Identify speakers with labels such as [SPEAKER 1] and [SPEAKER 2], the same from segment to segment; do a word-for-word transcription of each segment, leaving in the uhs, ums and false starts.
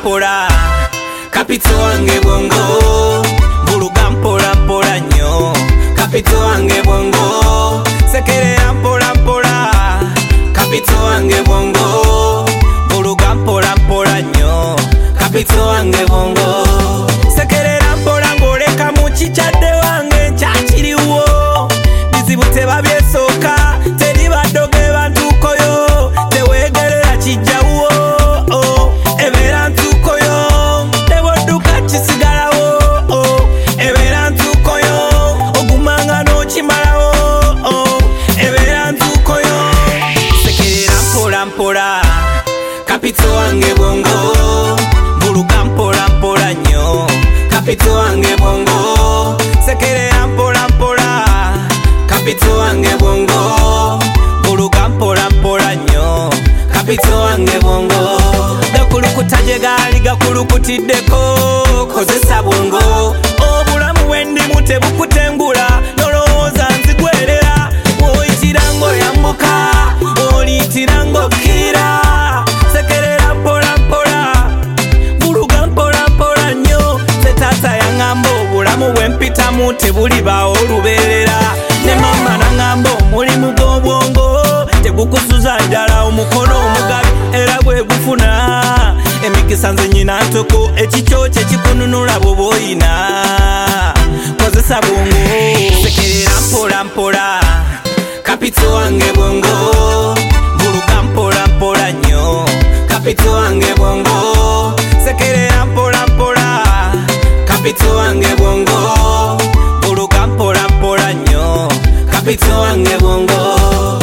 [SPEAKER 1] mpola kapito wange bongo buluga mpola mpola nnyo kapito wange bongo sekerera mpola mpola kapito wange bongo buluga mpola mpola nnyo kapito wange bongo sekerera mpola ngoleka mu kikyadde wange nkyakiriwo bizibu tebabyesoka teri baddoge bantukoyo tewegerera kijjawo ebera ntukoyo tebodduka kisigalawo ebera ntukoyo ogumanga n'okimalawo ebera ntukoyo sekerera mpola mpola kapito wange bongo buluga mpola mpola nnyo kapito wange bongo sekerera mpola mpola kapito wange bongo buluga mpola mpola nnyo kapito wange bongo gakulukuta gye gaali gakulukutiddeko kozesa bongo obulamu bwendimu tebukutengula nolowooza nzigwerera woyitira ng'oyambuka oliyitira ng'okkirira sekerera mpola mpola buluga mpola mpola nnyo nze taata yaŋŋamba obulamu bwempitamu tebulibaawo olubeerera ne mama naŋŋamba omulimu gw'obwongo tegukusuza ddala omukono omugabi era bwe gufuna emikisa nze nyina ntoko ekikyo kye kikununula bw'oba oyina kozesa bwongo sekerera mpola mpola kapito wange bongo buluga mpola mpola nnyo kapito wange bongo sekerera mpola mpola kapito wange bongo buluga mpola mpola nnyo kapito wange bongo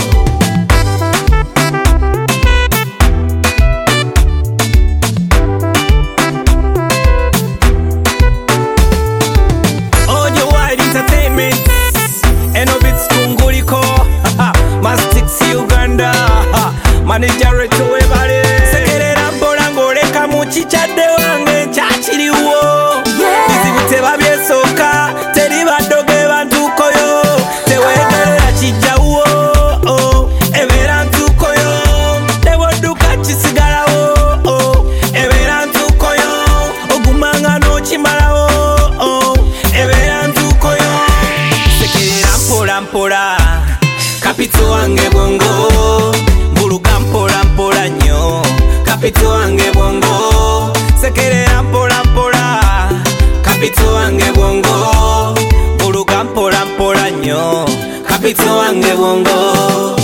[SPEAKER 1] Manager to webale sekerera mpola ngoleka mu kikyadde wange nkyakiriwo bizibu tebabyesoka teri baddoge bantukoyo tewegerera kijjawo ebera ntukoyo tebodduka kisigalawo ebera ntukoyo ogumanga n'okimalawo ebera ntukoyo sekerera mpola mpola kapito wange bongo buluga mpola mpola nnyo kapito wange bongo sekerera mpola mpola kapito wange bongo buluga mpola mpola nnyo kapito wange bongo